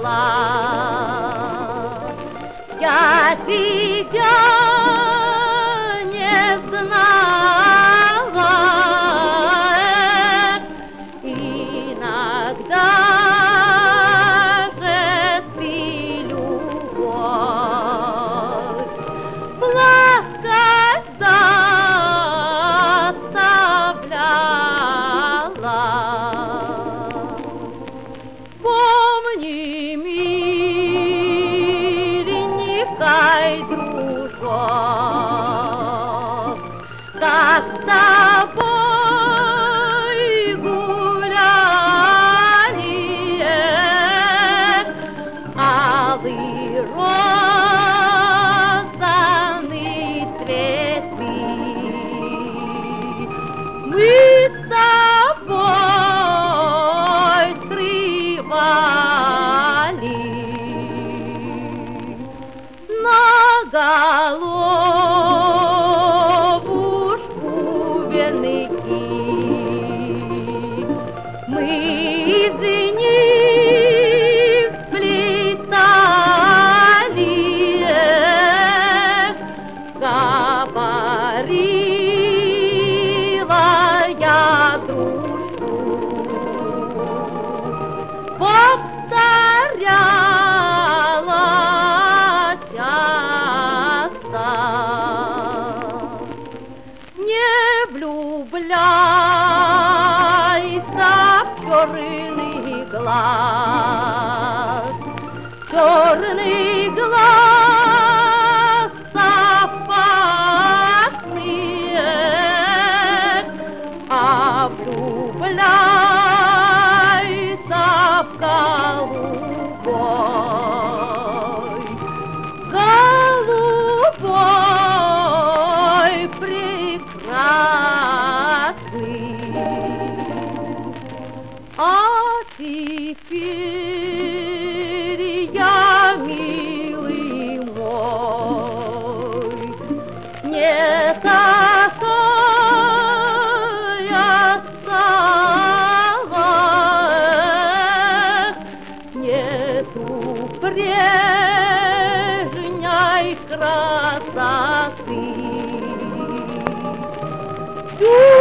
глаз. Я тебя не знала, иногда же ты любовь плакать заставляла. Помни, миленький дружок, как с тобой гуляли алый розаны цветы. Мы с тобой срывали на головушку венки. Мы из них сплетали говорила я дружку, повторяла часто. Не влюбляйся в черный глаз, черный глаз опасный, а влюбляйся в голубой, голубой прекрасный. А теперь я, милый мой, не такая стала, нету прежней красоты. Всю